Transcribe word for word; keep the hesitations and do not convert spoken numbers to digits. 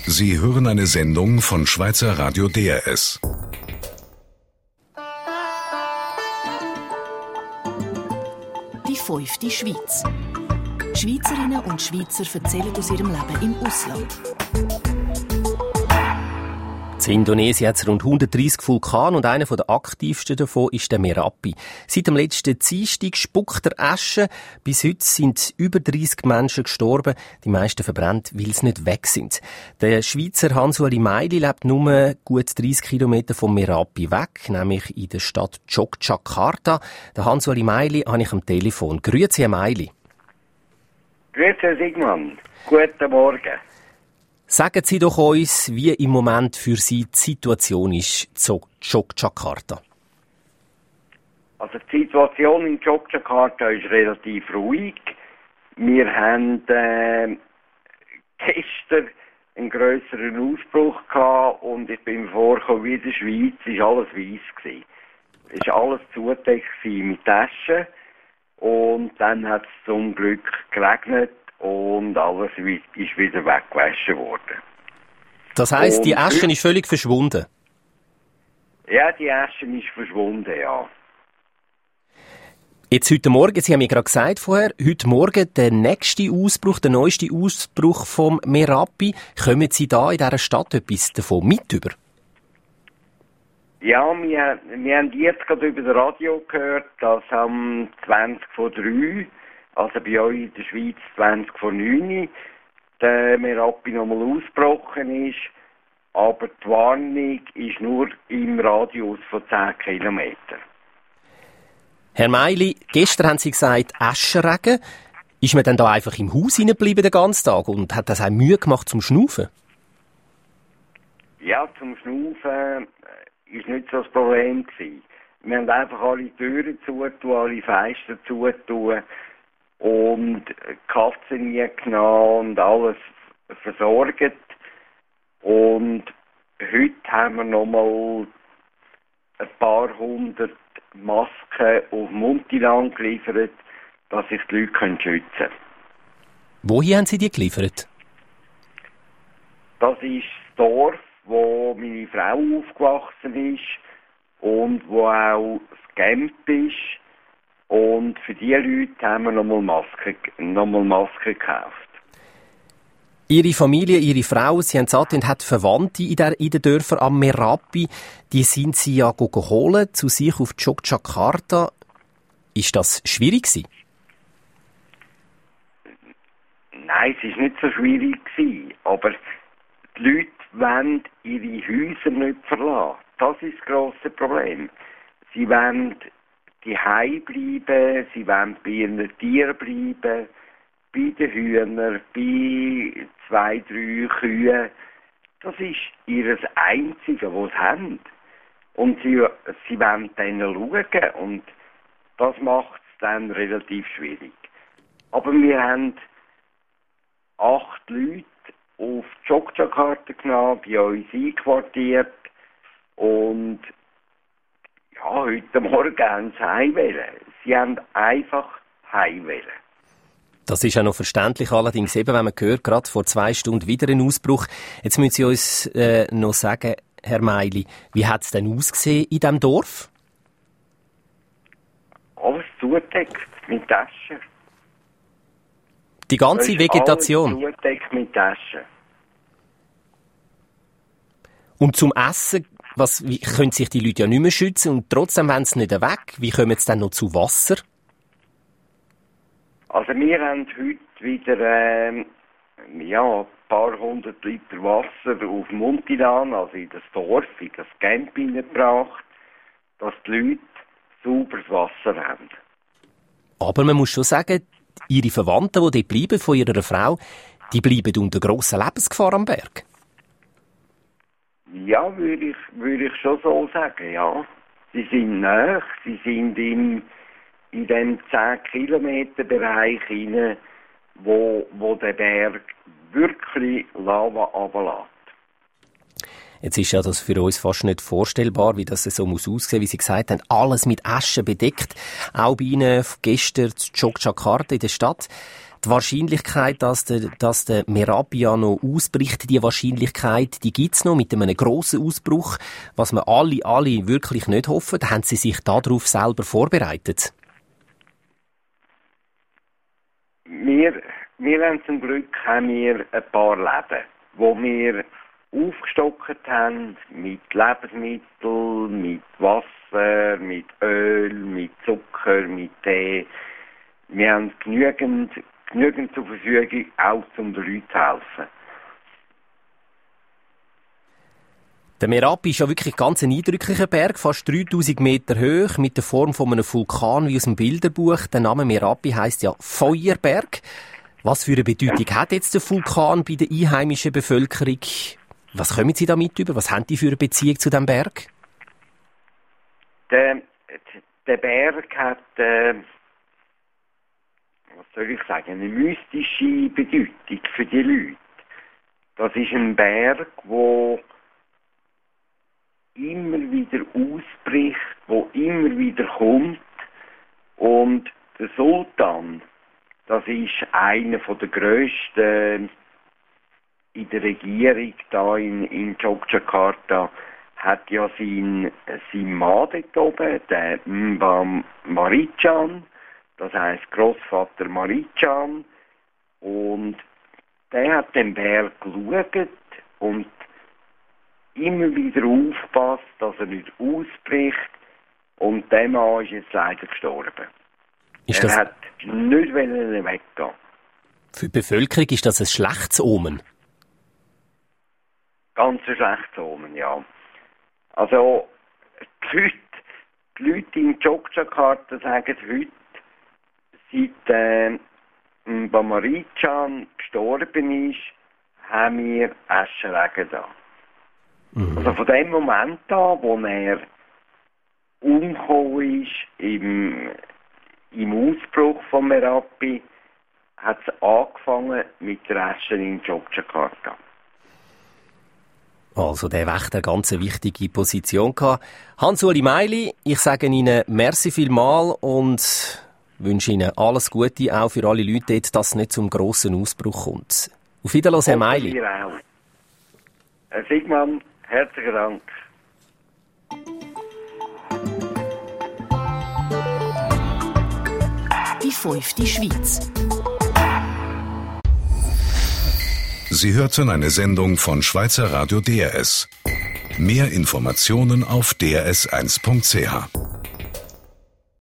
Sie hören eine Sendung von Schweizer Radio D R S. Die fünfte Schweiz. Schweizerinnen und Schweizer erzählen aus ihrem Leben im Ausland. In Indonesien hat es rund hundertdreissig Vulkane und einer der aktivsten davon ist der Merapi. Seit dem letzten Dienstag spuckt er Asche. Bis heute sind über dreissig Menschen gestorben, die meisten verbrannt, weil sie nicht weg sind. Der Schweizer Hans-Uli Meili lebt nur gut dreissig Kilometer vom Merapi weg, nämlich in der Stadt Yogyakarta. Der Hans-Uli Meili habe ich am Telefon. Grüezi, Herr Meili. Grüezi, Herr Sigmund. Guten Morgen. Sagen Sie doch uns, wie im Moment für Sie die Situation ist in Yogyakarta. Also die Situation in Yogyakarta ist relativ ruhig. Wir haben äh, gestern einen grösseren Ausbruch gehabt und ich bin vorgekommen wie in der Schweiz, ist alles weiss gewesen. Es war alles zugedeckt mit Taschen und dann hat es zum Glück geregnet. Und alles ist wieder weggewaschen worden. Das heisst, die Asche ist völlig verschwunden? Ja, die Asche ist verschwunden, ja. Jetzt heute Morgen, Sie haben mir gerade gesagt vorher, heute Morgen der nächste Ausbruch, der neueste Ausbruch vom Merapi. Kommen Sie da in dieser Stadt etwas davon mit über? Ja, wir, wir haben jetzt gerade über das Radio gehört, dass am zwanzig vor drei, also bei euch in der Schweiz zwanzig vor neun, der Merapi nochmal ausgebrochen ist. Aber die Warnung ist nur im Radius von zehn Kilometern. Herr Meili, gestern haben Sie gesagt, Aschenregen. Ist man dann da einfach im Haus hineingeblieben den ganzen Tag und hat das auch Mühe gemacht zum Schnaufen? Ja, zum Schnaufen ist nicht so das Problem gewesen. Wir haben einfach alle Türen zutun, alle Fenster zutun. Und Katzen nie genommen und alles versorgt. Und heute haben wir nochmal ein paar hundert Masken auf Muntilan geliefert, dass sich die Leute schützen können. Wohin haben Sie die geliefert? Das ist das Dorf, wo meine Frau aufgewachsen ist und wo auch das Camp ist. Und für diese Leute haben wir nochmal Masken, nochmal Masken gekauft. Ihre Familie, Ihre Frau, Sie haben gesagt, und hat Verwandte in, der, in den Dörfern am Merapi. Die sind Sie ja geholt zu sich auf Yogyakarta. Ist das schwierig gewesen? Nein, es war nicht so schwierig gewesen. Aber die Leute wollen ihre Häuser nicht verlassen. Das ist das grosse Problem. Sie wollen die Hause bleiben, sie wollen bei ihren Tieren bleiben, bei den Hühnern, bei zwei, drei Kühen. Das ist ihr Einzige, was sie haben. Und sie, sie wollen denen schauen und das macht es dann relativ schwierig. Aber wir haben acht Leute auf Yogyakarta genommen, bei uns einquartiert und ja, heute Morgen haben sie heimwählen. Sie haben einfach heimwählen. Das ist ja noch verständlich, allerdings eben, wenn man hört, gerade vor zwei Stunden wieder ein Ausbruch. Jetzt müssen Sie uns äh, noch sagen, Herr Meili, wie hat es denn ausgesehen in diesem Dorf? Alles zugedeckt mit Taschen. Die ganze Vegetation? Alles zugedeckt mit Taschen. Und zum Essen, was, wie, können sich die Leute ja nicht mehr schützen und trotzdem wollen sie nicht weg. Wie kommen sie dann noch zu Wasser? Also wir haben heute wieder ähm, ja, ein paar hundert Liter Wasser auf Muntilan, also in das Dorf, in das Camp hineingebracht, dass die Leute sauberes Wasser haben. Aber man muss schon sagen, Ihre Verwandten, die dort bleiben, von Ihrer Frau, die bleiben unter grosser Lebensgefahr am Berg. Ja, würde ich, würde ich schon so sagen, ja. Sie sind nahe, sie sind in, in dem zehn Kilometer Bereich hinein, wo, wo der Berg wirklich Lava runterlässt. Jetzt ist ja das für uns fast nicht vorstellbar, wie das so muss aussehen, wie Sie gesagt haben, alles mit Asche bedeckt. Auch bei Ihnen gestern in Yogyakarta in der Stadt. Die Wahrscheinlichkeit, dass der, dass der Merapi ja noch ausbricht, die Wahrscheinlichkeit, die gibt's noch mit einem grossen Ausbruch, was wir alle, alle wirklich nicht hoffen. Haben Sie sich darauf selber vorbereitet? Wir, wir haben zum Glück haben wir ein paar Läden, wo wir aufgestockt haben mit Lebensmitteln, mit Wasser, mit Öl, mit Zucker, mit Tee. Wir haben genügend, genügend zur Verfügung, auch um den Leuten zu helfen. Der Merapi ist ja wirklich ganz ein eindrücklicher Berg, fast dreitausend Meter hoch, mit der Form von einem Vulkan wie aus dem Bilderbuch. Der Name Merapi heisst ja Feuerberg. Was für eine Bedeutung hat jetzt der Vulkan bei der einheimischen Bevölkerung? Was kommen Sie damit über? Was haben die für eine Beziehung zu diesem Berg? Der, der Berg hat, äh, was soll ich sagen, eine mystische Bedeutung für die Leute. Das ist ein Berg, der immer wieder ausbricht, wo immer wieder kommt. Und der Sultan, das ist einer der grössten in der Regierung da in, in Yogyakarta, hat ja sein, sein Mann dort oben, der Mbam Marichan, das heisst Grossvater Marichan, und der hat den Berg geschaut und immer wieder aufpasst, dass er nicht ausbricht, und der Mann ist jetzt leider gestorben. Ist er das... hat nicht weggehen. Für die Bevölkerung ist das ein schlechtes Omen? Ganz ein schlechtes Omen, ja. Also, die Leute, die Leute in Yogyakarta sagen heute, seit äh, Marichan gestorben ist, haben wir Aschenregen da. Mhm. Also von dem Moment an, wo er umgekommen ist im, im Ausbruch von Merapi, hat es angefangen mit der Asche in Yogyakarta. Also der Wächter eine ganz wichtige Position gehabt. Hans-Uli Meili, ich sage Ihnen merci vielmal und wünsche Ihnen alles Gute, auch für alle Leute dort, dass es nicht zum grossen Ausbruch kommt. Auf Wiedersehen, Herr Meili. Herr Sigmann, herzlichen Dank. Die fünfte Schweiz. Sie hörten eine Sendung von Schweizer Radio D R S. Mehr Informationen auf d r s eins punkt c h.